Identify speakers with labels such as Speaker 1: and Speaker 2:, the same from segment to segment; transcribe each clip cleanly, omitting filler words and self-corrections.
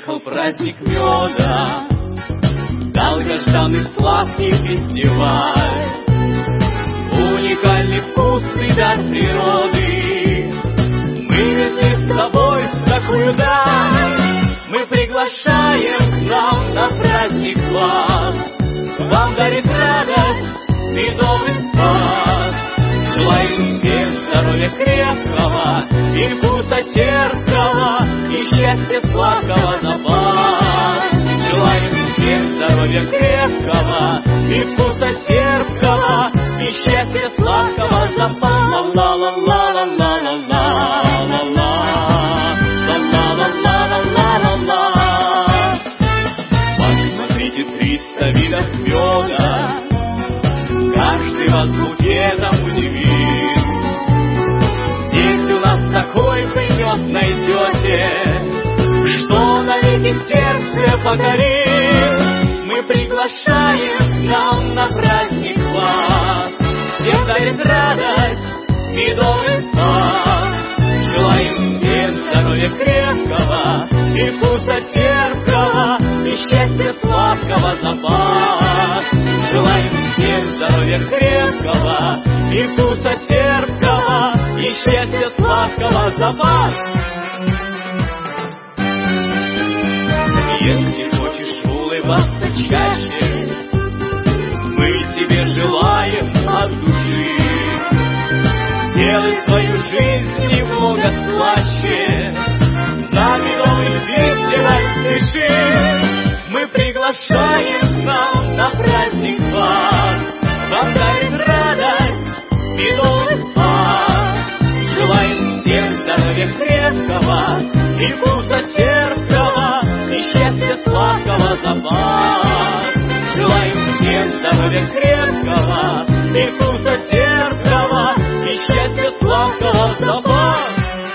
Speaker 1: приехал праздник меда, долгожданный сладкий фестиваль, уникальный вкусный дар природы. Мы везли с собой в такую даль, мы приглашаем к нам на праздник вас. Вам дарит радость медовый спас. Желаем всем здоровья крепкого и вкуса терпкого, и счастья сладкого на вас. Желаем всем здоровья крепкого и вкуса терпкого, и счастья сладкого за вас. Посмотрите, 300 видов меда, каждый вас букетом удивит. Здесь у нас такой вы мед найдете, что навеки сердце покорит. Мы приглашаем к нам на праздник вас, всем дарит радость медовый спас. Желаем всем здоровья крепкого и вкуса терпкого, и счастья сладкого за вас. Желаем всем здоровья крепкого и вкуса терпкого, и счастья сладкого за вас. Если хочешь улыбаться чаще, мы тебе желаем от души. Сделай свою жизнь немного слаще, на медовый фестиваль спеши. Мы приглашаем к нам на праздник вас, вам дарит радость медовый спас. Желаем всем здоровья крепкого и вкуса терпкого, и счастья сладкого за вас. Желаем всем здоровья крепкого и вкуса терпкого, и счастья сладкого за вас.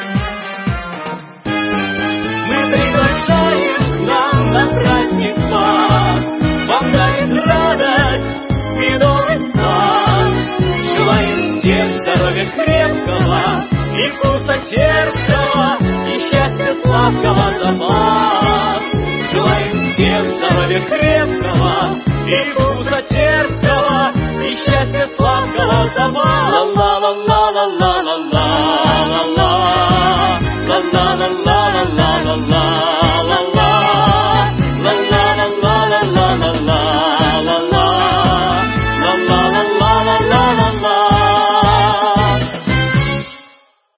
Speaker 1: Мы приглашаем к нам на праздник вас, вам дарит радость медовый спас. Желаем всем здоровья крепкого и вкуса терпкого, и счастья сладкого за вас. Желаем всем здоровья крепкого и вкуса терпкого, и счастья сладкого за вас. La la la la la la la la la la la la la la.